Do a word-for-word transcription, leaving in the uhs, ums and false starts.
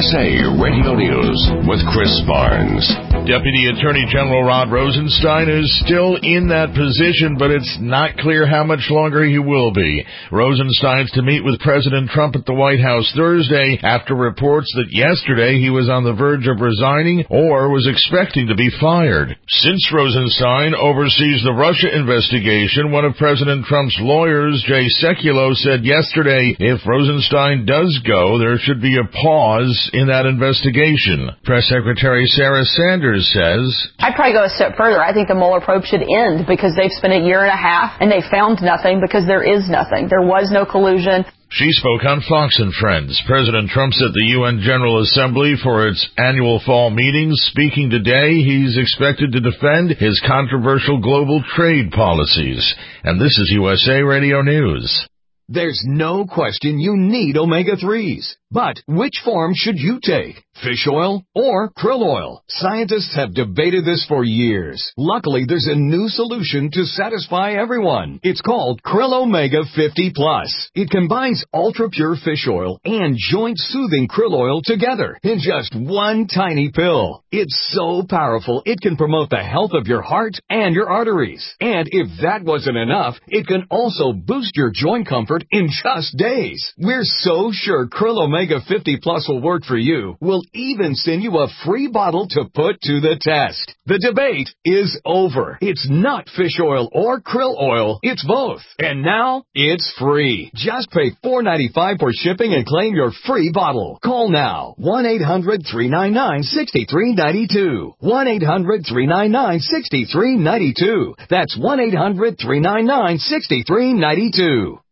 S A Radio News with Chris Barnes. Deputy Attorney General Rod Rosenstein is still in that position, but it's not clear how much longer he will be. Rosenstein's to meet with President Trump at the White House Thursday after reports that yesterday he was on the verge of resigning or was expecting to be fired. Since Rosenstein oversees the Russia investigation, one of President Trump's lawyers, Jay Sekulow, said yesterday if Rosenstein does go, there should be a pause in that investigation. Press Secretary Sarah Sanders says, I'd probably go a step further. I think the Mueller probe should end because they've spent a year and a half and they found nothing because there is nothing. There was no collusion. She spoke on Fox and Friends. President Trump's at the U N General Assembly for its annual fall meetings. Speaking today, he's expected to defend his controversial global trade policies. And this is U S A Radio News. There's no question you need omega threes. But which form should you take? Fish oil or krill oil? Scientists have debated this for years. Luckily, there's a new solution to satisfy everyone. It's called Krill Omega fifty plus. It combines ultra-pure fish oil and joint-soothing krill oil together in just one tiny pill. It's so powerful, it can promote the health of your heart and your arteries. And if that wasn't enough, it can also boost your joint comfort in just days. We're so sure Krill Omega fifty plus will work for you. We'll even send you a free bottle to put to the test. The debate is over. It's not fish oil or krill oil. It's both. And now it's free. Just pay four dollars and ninety-five cents for shipping and claim your free bottle. Call now. one eight hundred three nine nine six three nine two. one eight hundred three nine nine six three nine two. That's one eight hundred three nine nine six three nine two.